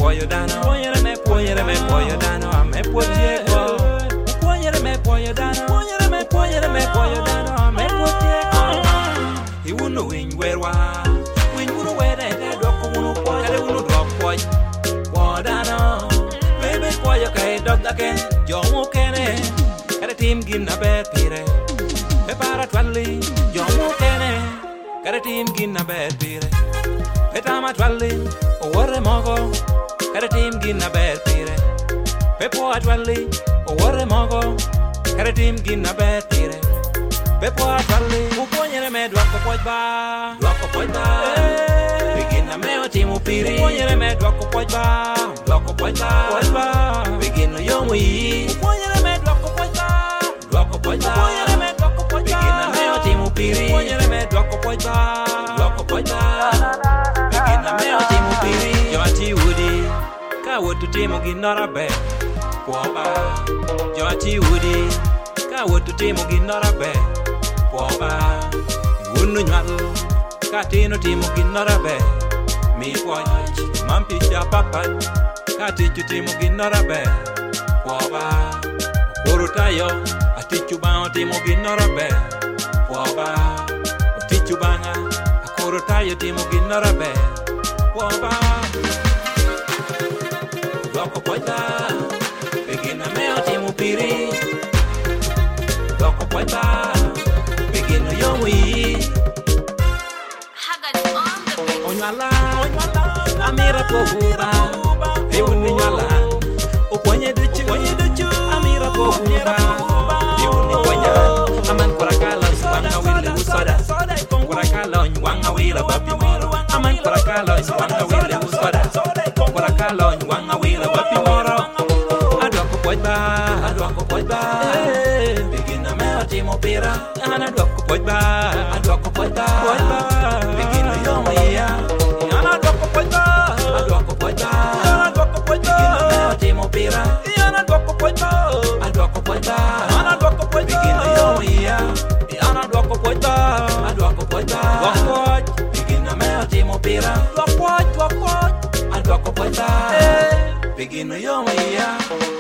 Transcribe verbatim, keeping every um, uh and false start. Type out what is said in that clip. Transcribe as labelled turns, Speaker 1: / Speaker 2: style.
Speaker 1: puoyo dano, puonyere me puonyere me puoyo dano, ame puotieko. Puonyere me puoyo dano, puonyere me puonyere me puoyo dano, ame puotieko. Iwuno winy werwa, winy wunu wede ne dwoko wunu puoyo, kare wunu dwok puoyo. Puoyo dano, bebe puoyo ka idok daken, jomu kene, kare tim gina ber pire. Pepara twali, jomu kene, kare tim gina ber pire. Petama twali, owore mogo, kare tim gina ber pire. Pepo atwali, owore mogo, kare tim gina ber pire. Pepo atwali, upuonyere me dwako puoj ba, dwako puoj ba. Begina me otimo piri, upuonyere me dwako puoj ba, dwako puoj ba, puoj ba. Begino yomo yi, upuonyere me dwako puoj ba, dwako puoj ba. Upuonyere me dwako puoj ba, begina me otimo piri, upuonyere me dwako puoj ba, dwako puoj ba. Begina me otimo piri, jo ati wudi, ka wotu timo ginora be, kuoba. Jo ati wudi, ka wotu timo ginora be, kuoba. Wunu nywal, ka tino timo ginora be, mi puonj, mampicha papat, ka tichu timo ginora be, kuoba. Kuru tayo, atichu bang timo ginora be, kuoba. Tichu banga, akuru tayo timo ginora be, kuoba. Dwoko puoj ba, begina me otimo piri. Dwoko puoj ba, begino yomo yi. Onyala, onyala, amira pohuba, ewuni nyala. Uponye duchu, uponye duchu, amira pohuba, ewuni ponya. Aman kurakala, wanga wile usoda. Kurakala, wanga wile babi moro. Aman kurakala, wanga wile usoda. Kurakala, wanga wile babi moro. Adwako puoj ba, adwako puoj ba. Begina me otimo pira, adwako puoj ba, adwako puoj ba, puoj ba. Begino yomo iya, adwako puoj ba, adwako puoj ba, adwako puoj ba. Begina me otimo pira, adwako puoj ba, adwako puoj ba, adwako puoj ba. Begino yomo iya, adwako puoj ba, adwako puoj ba. Dwok puoj, begina me otimo pira, dwok puoj, dwok puoj, adwako puoj ba. Begino yomo iya.